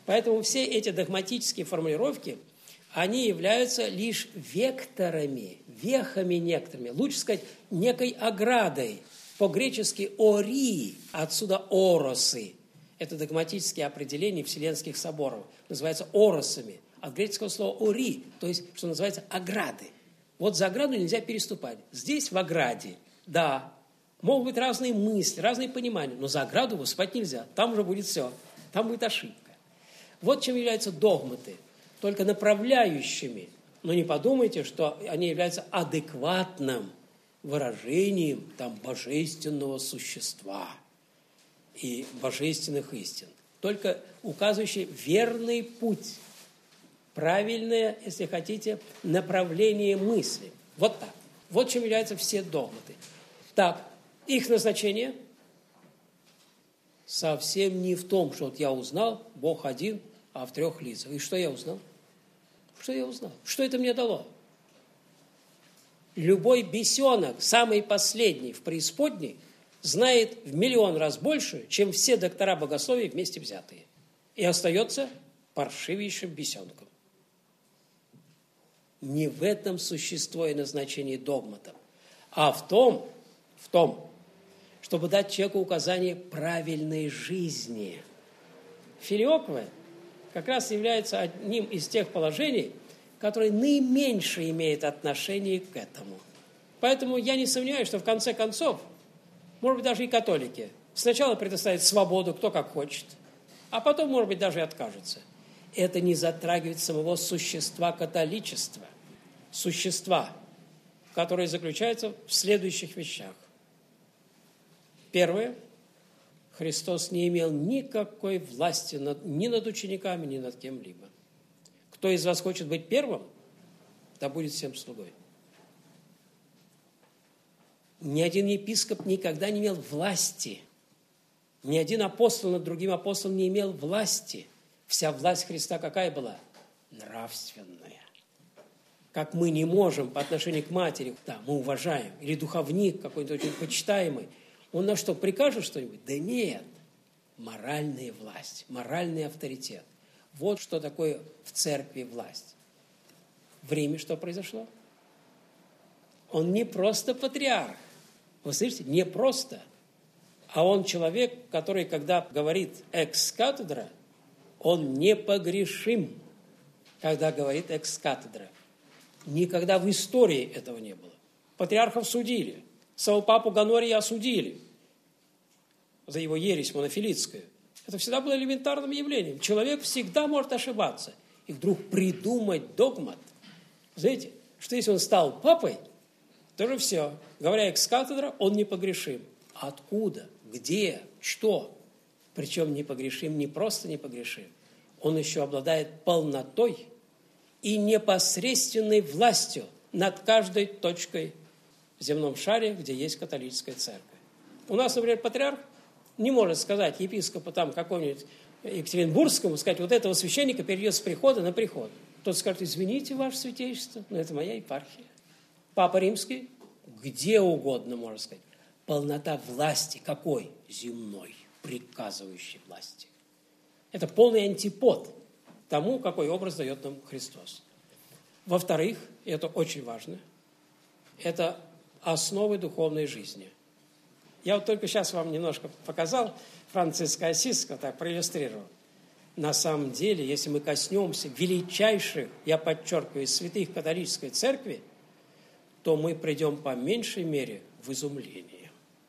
Поэтому все эти догматические формулировки, они являются лишь векторами, вехами некоторыми, лучше сказать, некой оградой. По-гречески «ори», отсюда «оросы». Это догматические определения вселенских соборов. Называются «оросами». От греческого слова «ори», то есть, что называется, ограды. Вот за ограду нельзя переступать. Здесь в ограде, да, могут быть разные мысли, разные понимания, но за ограду выступать нельзя. Там уже будет все, там будет ошибка. Вот чем являются догматы, только направляющими. Но не подумайте, что они являются адекватным выражением там, божественного существа и божественных истин. Только указывающие верный путь, правильное, если хотите, направление мысли. Вот так. Вот чем являются все догматы. Так, их назначение совсем не в том, что вот я узнал, Бог один, а в трех лицах. И что я узнал? Что я узнал? Что это мне дало? Любой бесенок, самый последний в преисподней, знает в миллион раз больше, чем все доктора богословия вместе взятые. И остается паршивейшим бесенком. Не в этом существо и назначение догматов, а в том, чтобы дать человеку указание правильной жизни. Филиокве как раз является одним из тех положений, которые наименьше имеют отношение к этому. Поэтому я не сомневаюсь, что в конце концов, может быть, даже и католики сначала предоставят свободу, кто как хочет, а потом, может быть, даже и откажутся. Это не затрагивает самого существа католичества. Существа, которое заключается в следующих вещах. Первое. Христос не имел никакой власти ни над учениками, ни над кем-либо. Кто из вас хочет быть первым, да будет всем слугой. Ни один епископ никогда не имел власти. Ни один апостол над другим апостолом не имел власти. Вся власть Христа какая была? Нравственная. Как мы не можем по отношению к матери, да, мы уважаем, или духовник какой-то очень почитаемый, он на что, прикажет что-нибудь? Да нет. Моральная власть, моральный авторитет. Вот что такое в церкви власть. В Риме что произошло? Он не просто патриарх. Вы слышите? Не просто. А он человек, который, когда говорит экс-катедра, он непогрешим, когда говорит экс-катедра. Никогда в истории этого не было. Патриархов судили. Самого папу Гонория осудили за его ересь монофилитскую. Это всегда было элементарным явлением. Человек всегда может ошибаться. И вдруг придумать догмат. Знаете, что если он стал папой, то же все. Говоря экс-катедра, он непогрешим. Откуда? Где? Что? Причем непогрешим не просто непогрешим. Он еще обладает полнотой и непосредственной властью над каждой точкой в земном шаре, где есть католическая церковь. У нас, например, патриарх не может сказать епископу там какому-нибудь Екатеринбургскому, сказать, вот этого священника перейдет с прихода на приход. Тот скажет, извините, ваше святейшество, но это моя епархия. Папа Римский где угодно, можно сказать. Полнота власти какой? Земной, приказывающей власти. Это полный антипод тому, какой образ дает нам Христос. Во-вторых, и это очень важно, это основы духовной жизни. Я вот только сейчас вам немножко показал Франциска Ассизского, так проиллюстрировал. На самом деле, если мы коснемся величайших, я подчеркиваю, святых католической церкви, то мы придем по меньшей мере в изумление.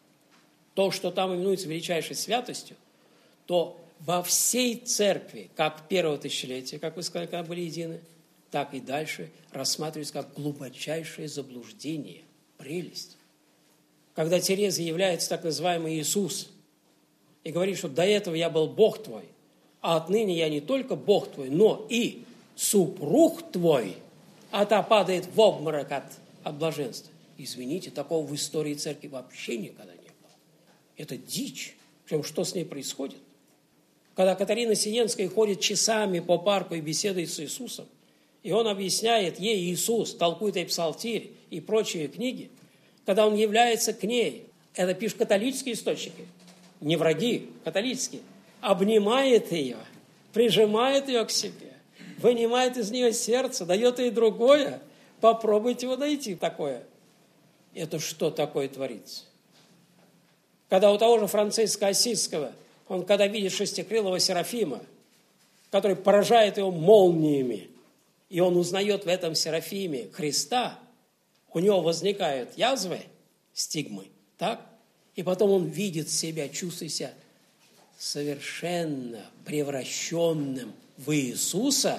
То, что там именуется величайшей святостью, то во всей церкви, как первого тысячелетия, как вы сказали, когда были едины, так и дальше рассматривается как глубочайшее заблуждение, прелесть. Когда Тереза является так называемый Иисус и говорит, что до этого я был Бог твой, а отныне я не только Бог твой, но и супруг твой, а та падает в обморок от блаженства. Извините, такого в истории церкви вообще никогда не было. Это дичь. Причем, что с ней происходит? Когда Катарина Сиенская ходит часами по парку и беседует с Иисусом, и он объясняет ей, Иисус, толкует ей псалтирь и прочие книги, когда он является к ней, это пишут католические источники, не враги, католические, обнимает ее, прижимает ее к себе, вынимает из нее сердце, дает ей другое. Попробуйте его найти такое. Это что такое творится? Когда у того же Франциска Ассизского, он когда видит шестикрылого Серафима, который поражает его молниями, и он узнает в этом Серафиме Христа, у него возникают язвы, стигмы, так? И потом он видит себя, чувствует себя совершенно превращенным в Иисуса.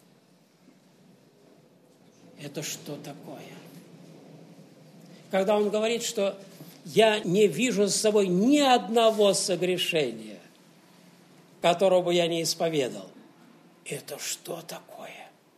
Это что такое? Когда он говорит, что я не вижу за собой ни одного согрешения, которого бы я не исповедал. Это что такое?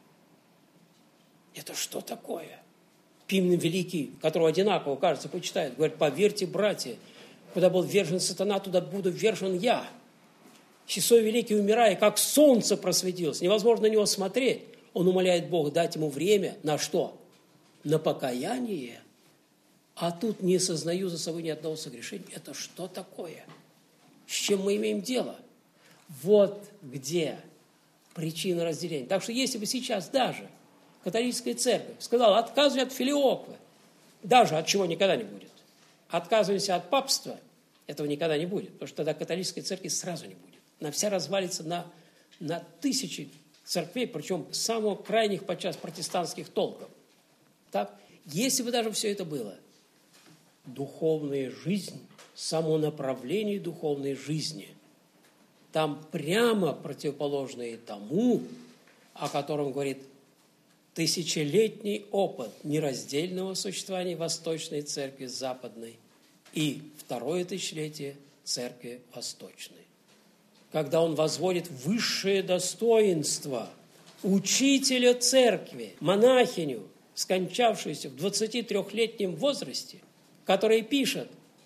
Это что такое? Пимен Великий, которого одинаково, кажется, почитает, говорит: поверьте, братья, куда был ввержен сатана, туда буду ввержен я. Сесой Великий, умирая, как солнце просветилось, невозможно на него смотреть. Он умоляет Бога дать ему время на что? На покаяние. А тут не сознаю за собой ни одного согрешения. Это что такое? С чем мы имеем дело? Вот где причина разделения. Так что если бы сейчас даже католическая церковь сказала: отказывай от филиоквы, даже от чего никогда не будет, отказывайся от папства, этого никогда не будет, потому что тогда католической церкви сразу не будет. Она вся развалится на тысячи церквей, причем самых крайних подчас протестантских толков. Так? Если бы даже все это было, духовная жизнь, самонаправление духовной жизни, там прямо противоположное тому, о котором говорит тысячелетний опыт нераздельного существования Восточной Церкви с Западной и второе тысячелетие Церкви Восточной. Когда он возводит высшее достоинство учителя Церкви, монахиню, скончавшуюся в 23-летнем возрасте, которая пишет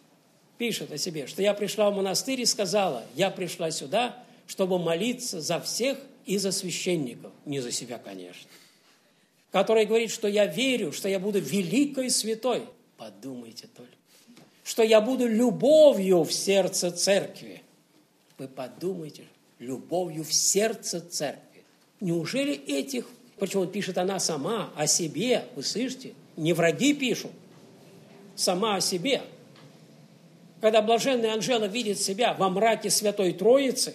о себе, что я пришла в монастырь и сказала: я пришла сюда, чтобы молиться за всех и за священников. Не за себя, конечно. Которая говорит, что я верю, что я буду великой святой. Подумайте только. Что я буду любовью в сердце церкви. Вы подумайте, любовью в сердце церкви. Неужели этих, причем он пишет она сама, о себе, вы слышите? Не враги пишут, сама о себе. Когда блаженная Анжела видит себя во мраке Святой Троицы,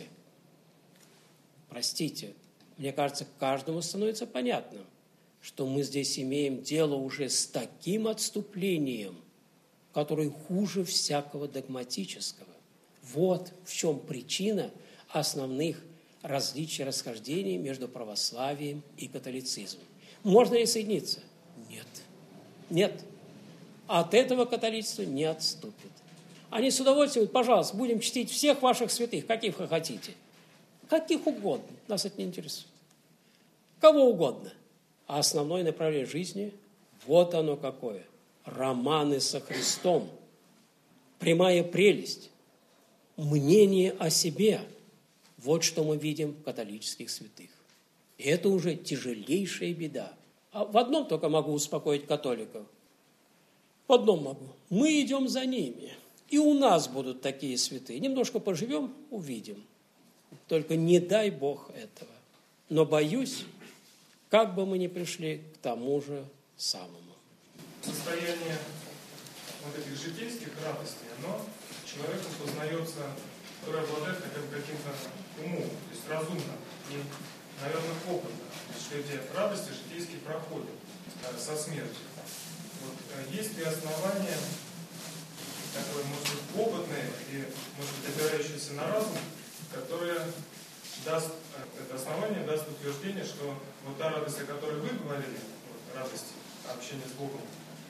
простите, мне кажется, каждому становится понятным, что мы здесь имеем дело уже с таким отступлением, которое хуже всякого догматического. Вот в чем причина основных различий, расхождений между православием и католицизмом. Можно ли соединиться? Нет. Нет. От этого католичество не отступит. Они с удовольствием: пожалуйста, будем чтить всех ваших святых, каких вы хотите. Каких угодно. Нас это не интересует. Кого угодно. А основное направление жизни, вот оно какое. Романы со Христом. Прямая прелесть. Мнение о себе. Вот что мы видим в католических святых. И это уже тяжелейшая беда. А в одном только могу успокоить католиков. В одном могу. Мы идем за ними. И у нас будут такие святые. Немножко поживем, увидим. Только не дай Бог этого. Но боюсь, как бы мы ни пришли к тому же самому. Состояние вот этих житейских радостей, оно человеком познается, который обладает хотя бы каким-то умом, то есть разумно и, наверное, опытно. Что эти радости житейские проходят со смертью. Вот, есть ли основания такое, может быть, опытное и, может быть, опирающееся на разум, которое даст, это основание даст утверждение, что вот та радость, о которой вы говорили, вот, радость общения с Богом,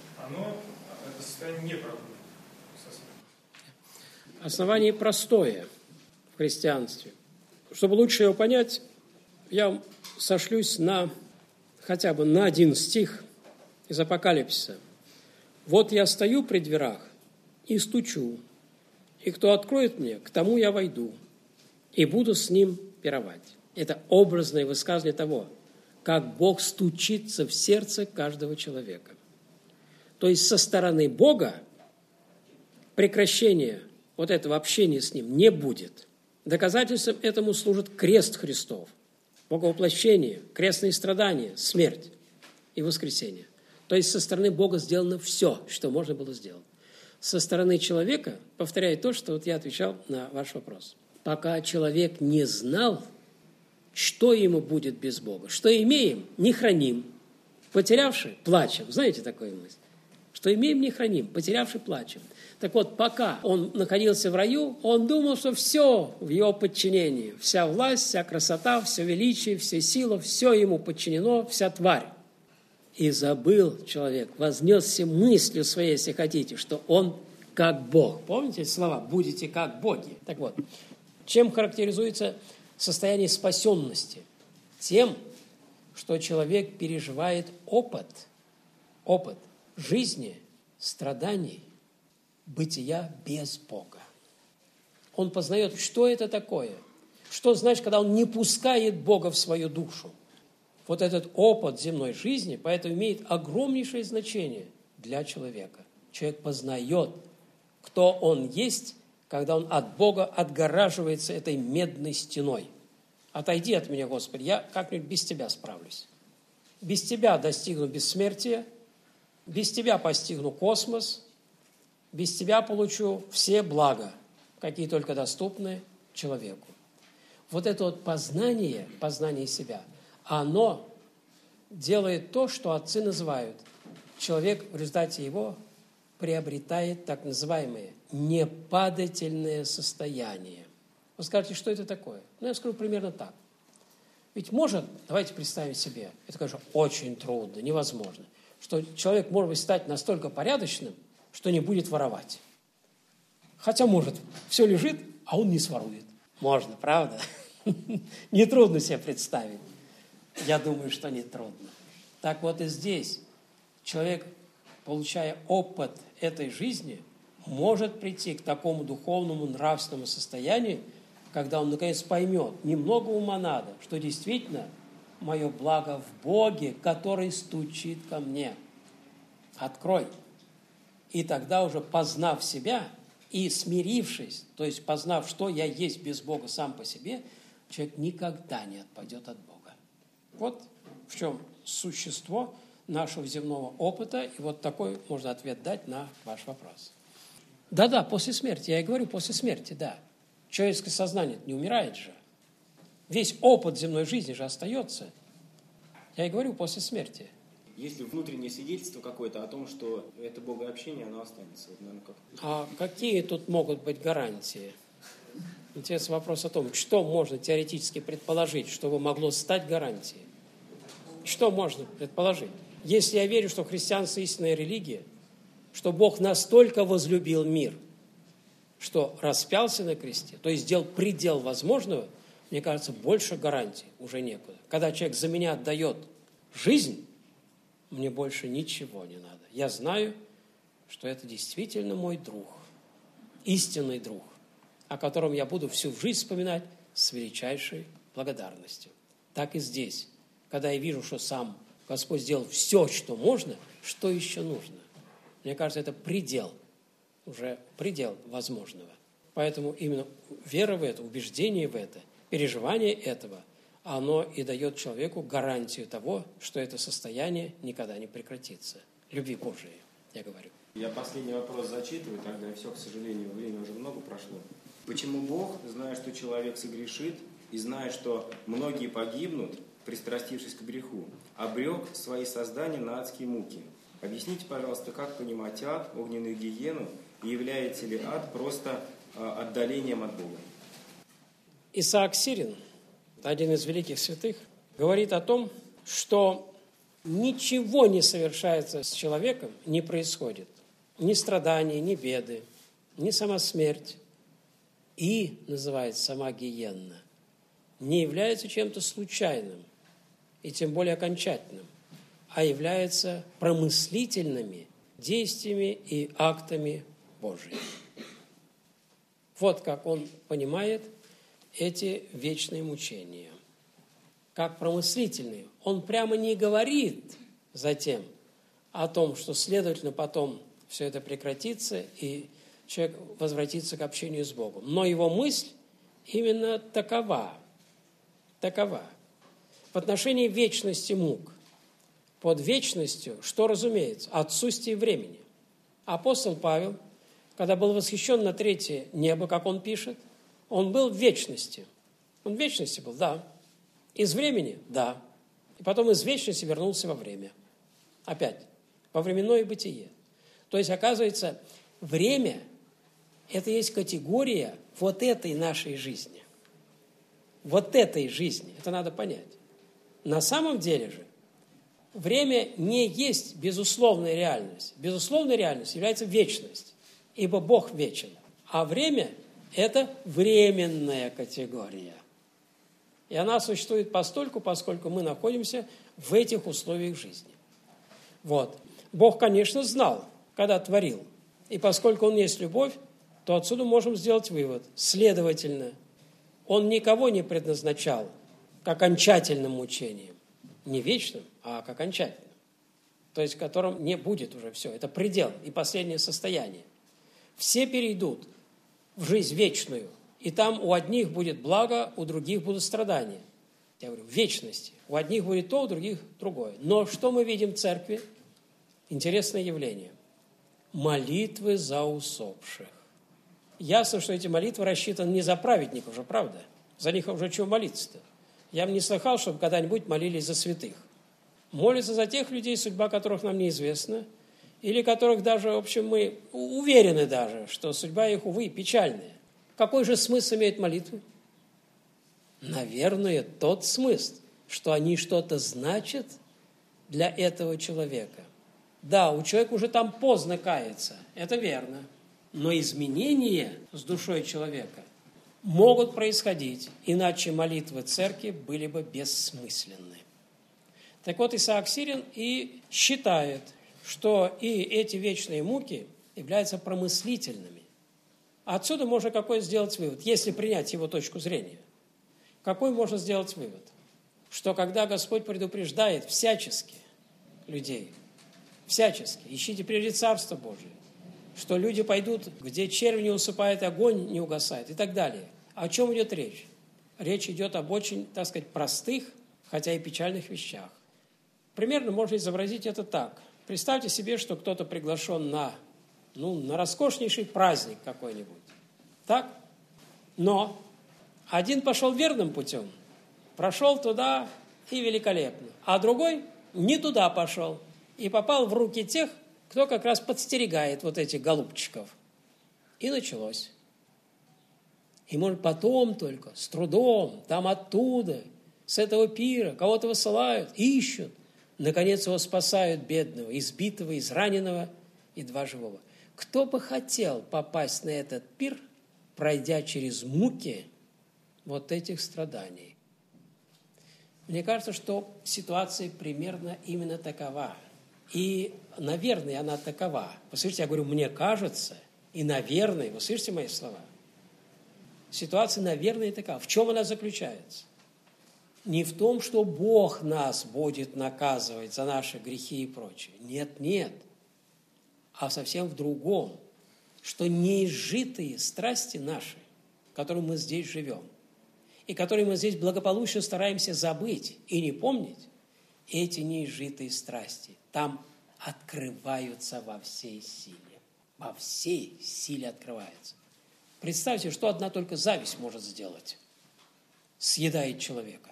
это состояние не проходит со смертью. Основание простое в христианстве. Чтобы лучше его понять, я сошлюсь хотя бы на один стих из Апокалипсиса. «Вот я стою при дверях и стучу, и кто откроет мне, к тому я войду, и буду с ним пировать». Это образное высказывание того, как Бог стучится в сердце каждого человека. То есть со стороны Бога прекращения вот этого общения с Ним не будет. Доказательством этому служит крест Христов, боговоплощение, крестные страдания, смерть и воскресение. То есть со стороны Бога сделано все, что можно было сделать. Со стороны человека, повторяю то, что вот я отвечал на ваш вопрос. Пока человек не знал, что ему будет без Бога. Что имеем, не храним. Потерявши, плачем. Знаете такую мысль? Что имеем, не храним. Потерявши, плачем. Так вот, пока он находился в раю, он думал, что все в его подчинении. Вся власть, вся красота, все величие, вся сила, все ему подчинено, вся тварь. И забыл человек, вознесся мыслью своей, если хотите, что он как Бог. Помните слова «будете как боги»? Так вот, чем характеризуется состояние спасенности? Тем, что человек переживает опыт жизни, страданий, бытия без Бога. Он познает, что это такое, что значит, когда он не пускает Бога в свою душу. Вот этот опыт земной жизни, поэтому имеет огромнейшее значение для человека. Человек познает, кто он есть, когда он от Бога отгораживается этой медной стеной. Отойди от меня, Господи, я как-нибудь без Тебя справлюсь. Без Тебя достигну бессмертия, без Тебя постигну космос, без Тебя получу все блага, какие только доступны человеку. Вот это вот познание себя, оно делает то, что отцы называют. Человек в результате его приобретает так называемое непадательное состояние. Вы скажете, что это такое? Ну, я скажу примерно так. Ведь может, давайте представим себе, это, конечно, очень трудно, невозможно, что человек может стать настолько порядочным, что не будет воровать. Хотя может, все лежит, а он не сворует. Можно, правда? Нетрудно себе представить. Я думаю, что нетрудно. Так вот и здесь человек, получая опыт этой жизни, может прийти к такому духовному, нравственному состоянию, когда он, наконец, поймет, немного ума надо, что действительно мое благо в Боге, который стучит ко мне. Открой. И тогда уже, познав себя и смирившись, то есть познав, что я есть без Бога сам по себе, человек никогда не отпадет от Бога. Вот в чем существо нашего земного опыта, и вот такой можно ответ дать на ваш вопрос. Да, после смерти, я и говорю, после смерти, да. Человеческое сознание не умирает же. Весь опыт земной жизни же остается. Я и говорю, после смерти. Есть ли внутреннее свидетельство какое-то о том, что это богообщение, оно останется? Вот, наверное, как... А какие тут могут быть гарантии? Интересный вопрос о том, что можно теоретически предположить, чтобы могло стать гарантией. Что можно предположить? Если я верю, что христианство – истинная религия, что Бог настолько возлюбил мир, что распялся на кресте, то есть сделал предел возможного, мне кажется, больше гарантий уже некуда. Когда человек за меня отдает жизнь, мне больше ничего не надо. Я знаю, что это действительно мой друг, истинный друг, о котором я буду всю жизнь вспоминать с величайшей благодарностью. Так и здесь, когда я вижу, что сам Господь сделал все, что можно, что еще нужно? Мне кажется, это предел, уже предел возможного. Поэтому именно вера в это, убеждение в это, переживание этого, оно и дает человеку гарантию того, что это состояние никогда не прекратится. Любви Божией, я говорю. Я последний вопрос зачитываю, тогда все, к сожалению, время уже много прошло. Почему Бог, зная, что человек согрешит, и зная, что многие погибнут, пристрастившись к греху, обрек свои создания на адские муки? Объясните, пожалуйста, как понимать ад, огненную гиену, и является ли ад просто отдалением от Бога? Исаак Сирин, один из великих святых, говорит о том, что ничего не совершается с человеком, не происходит. Ни страдания, ни беды, ни сама смерть. И, называется, сама гиенна, не является чем-то случайным и тем более окончательным, а является промыслительными действиями и актами Божьими. Вот как он понимает эти вечные мучения. Как промыслительные. Он прямо не говорит затем о том, что, следовательно, потом все это прекратится, и человек возвратится к общению с Богом. Но его мысль именно такова. В отношении вечности мук. Под вечностью, что разумеется? Отсутствие времени. Апостол Павел, когда был восхищен на третье небо, как он пишет, он был в вечности. Он в вечности был, да. Из времени, да. И потом из вечности вернулся во время. Опять, во временное бытие. То есть, оказывается, время – это есть категория вот этой нашей жизни. Вот этой жизни. Это надо понять. На самом деле же время не есть безусловная реальность. Безусловная реальность является вечность, ибо Бог вечен. А время – это временная категория. И она существует постольку, поскольку мы находимся в этих условиях жизни. Вот. Бог, конечно, знал, когда творил. И поскольку Он есть любовь, то отсюда можем сделать вывод. Следовательно, Он никого не предназначал к окончательным мучениям. Не вечным, а к окончательным. То есть, в котором не будет уже все. Это предел и последнее состояние. Все перейдут в жизнь вечную. И там у одних будет благо, у других будут страдания. Я говорю, в вечности. У одних будет то, у других другое. Но что мы видим в церкви? Интересное явление. Молитвы за усопших. Ясно, что эти молитвы рассчитаны не за праведников же, правда? За них уже чего молиться-то? Я бы не слыхал, чтобы когда-нибудь молились за святых. Молятся за тех людей, судьба которых нам неизвестна, или которых даже, в общем, мы уверены даже, что судьба их, увы, печальная. Какой же смысл имеют молитвы? Наверное, тот смысл, что они что-то значат для этого человека. Да, у человека уже там поздно каяться, это верно. Но изменения с душой человека могут происходить, иначе молитвы церкви были бы бессмысленны. Так вот, Исаак Сирин и считает, что и эти вечные муки являются промыслительными. Отсюда можно какой сделать вывод, если принять его точку зрения. Какой можно сделать вывод? Что когда Господь предупреждает всячески людей, всячески, ищите прежде Царство Божие, что люди пойдут, где червь не усыпает, огонь не угасает и так далее. О чем идет речь? Речь идет об очень, так сказать, простых, хотя и печальных вещах. Примерно можно изобразить это так. Представьте себе, что кто-то приглашен на роскошнейший праздник какой-нибудь. Так? Но один пошел верным путем, прошел туда и великолепно, а другой не туда пошел и попал в руки тех, кто как раз подстерегает вот этих голубчиков. И началось. И, может, потом только, с трудом, там оттуда, с этого пира, кого-то высылают, ищут. Наконец его спасают, бедного, избитого, израненного и два живого. Кто бы хотел попасть на этот пир, пройдя через муки вот этих страданий? Мне кажется, что ситуация примерно именно такова. И, наверное, она такова. Вы слышите, я говорю, мне кажется, и, наверное, вы слышите мои слова? Ситуация, наверное, такова. В чем она заключается? Не в том, что Бог нас будет наказывать за наши грехи и прочее. Нет, нет. А совсем в другом. Что неизжитые страсти наши, которые мы здесь живем, и которые мы здесь благополучно стараемся забыть и не помнить, эти неизжитые страсти там открываются во всей силе. Во всей силе открываются. Представьте, что одна только зависть может сделать. Съедает человека.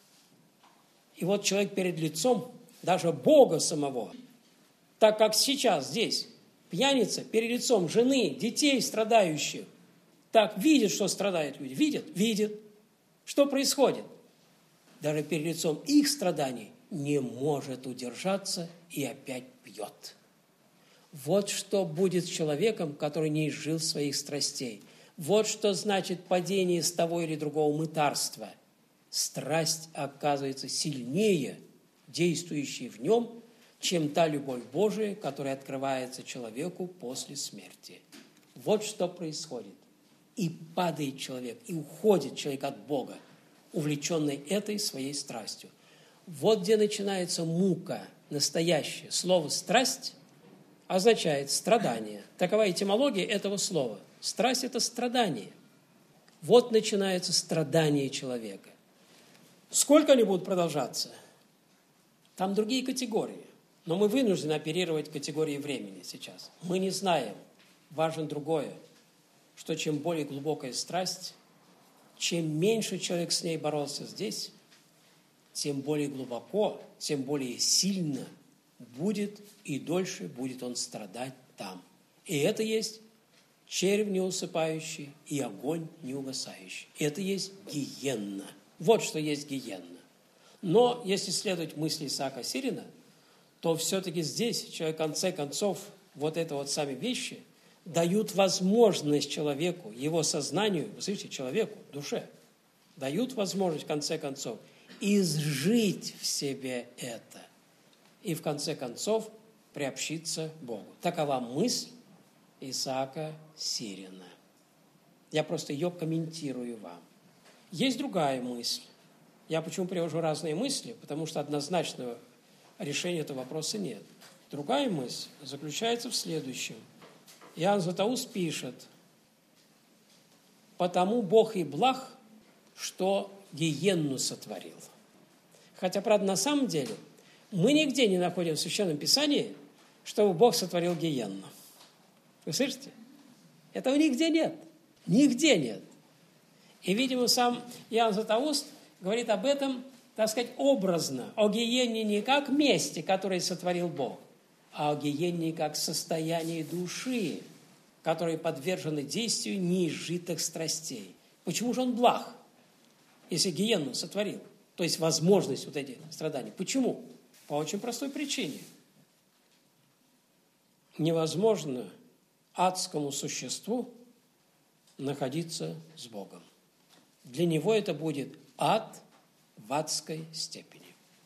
И вот человек перед лицом даже Бога самого, так как сейчас здесь пьяница перед лицом жены, детей страдающих, так видит, что страдают люди. Видит. Что происходит? Даже перед лицом их страданий не может удержаться и опять пьет. Вот что будет с человеком, который не изжил своих страстей. Вот что значит падение с того или другого мытарства. Страсть оказывается сильнее, действующей в нем, чем та любовь Божия, которая открывается человеку после смерти. Вот что происходит. И падает человек, и уходит человек от Бога, увлеченный этой своей страстью. Вот где начинается мука настоящая. Слово «страсть» означает страдание. Такова этимология этого слова. Страсть – это страдание. Вот начинается страдание человека. Сколько они будут продолжаться? Там другие категории. Но мы вынуждены оперировать категорией времени сейчас. Мы не знаем. Важно другое, что чем более глубокая страсть, чем меньше человек с ней боролся здесь, тем более глубоко, тем более сильно будет и дольше будет он страдать там. И это есть червь неусыпающий и огонь неугасающий. Это есть гиенна. Вот что есть гиенна. Но если следовать мысли Исаака Сирина, то все-таки здесь, в конце концов, вот это вот сами вещи дают возможность человеку, его сознанию, вы слышите, человеку, душе, дают возможность, в конце концов, изжить в себе это. И в конце концов приобщиться Богу. Такова мысль Исаака Сирина. Я просто ее комментирую вам. Есть другая мысль. Я почему привожу разные мысли? Потому что однозначного решения этого вопроса нет. Другая мысль заключается в следующем. Иоанн Златоуст пишет: «Потому Бог и благ, что гиенну сотворил». Хотя, правда, на самом деле мы нигде не находим в Священном Писании, чтобы Бог сотворил гиенну. Вы слышите? Этого нигде нет. Нигде нет. И, видимо, сам Иоанн Златоуст говорит об этом, так сказать, образно, о гиенне не как месте, которое сотворил Бог, а о гиенне как состоянии души, которые подвержены действию неизжитых страстей. Почему же он благ, если гиенну сотворил? То есть возможность вот этих страданий. Почему? По очень простой причине. Невозможно адскому существу находиться с Богом. Для него это будет ад в адской степени.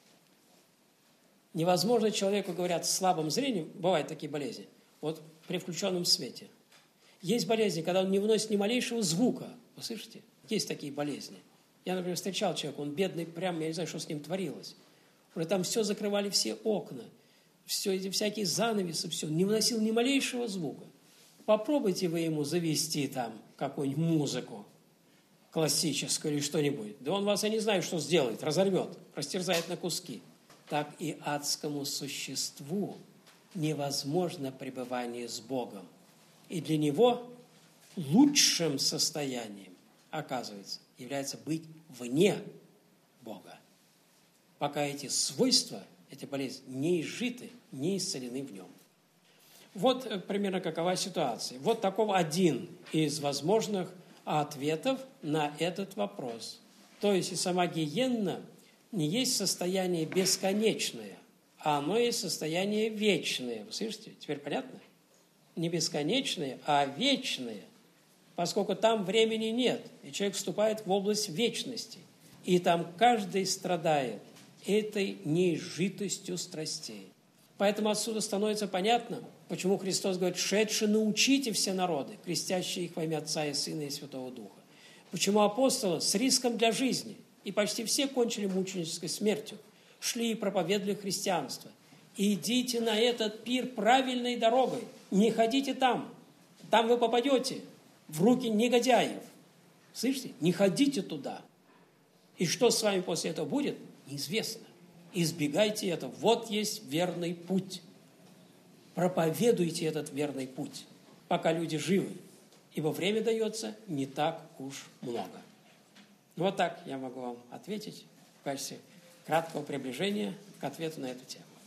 Невозможно человеку, говорят, с слабым зрением, бывают такие болезни, вот при включенном свете. Есть болезни, когда он не выносит ни малейшего звука. Вы слышите? Есть такие болезни. Я, например, встречал человека, он бедный, прям, я не знаю, что с ним творилось. Уже там все закрывали, все окна, все эти всякие занавесы, все, не выносил ни малейшего звука. Попробуйте вы ему завести там какую-нибудь музыку классическую или что-нибудь. Да он вас, я не знаю, что сделает, разорвет, растерзает на куски. Так и адскому существу невозможно пребывание с Богом. И для него лучшим состоянием, оказывается, является быть вне Бога. Пока эти свойства, эти болезни не изжиты, не исцелены в нем. Вот примерно какова ситуация. Вот таков один из возможных ответов на этот вопрос. То есть и сама гиенна не есть состояние бесконечное, а оно есть состояние вечное. Вы слышите? Теперь понятно? Не бесконечное, а вечное, поскольку там времени нет, и человек вступает в область вечности. И там каждый страдает этой неизжитостью страстей. Поэтому отсюда становится понятно, почему Христос говорит: «Шедши научите все народы, крестящие их во имя Отца и Сына и Святого Духа». Почему апостолы с риском для жизни, и почти все кончили мученической смертью, шли и проповедовали христианство. Идите на этот пир правильной дорогой, не ходите там, там вы попадете в руки негодяев. Слышите? Не ходите туда. И что с вами после этого будет, неизвестно. Избегайте этого. Вот есть верный путь. Проповедуйте этот верный путь, пока люди живы, ибо время дается не так уж много. Вот так я могу вам ответить в качестве краткого приближения к ответу на эту тему.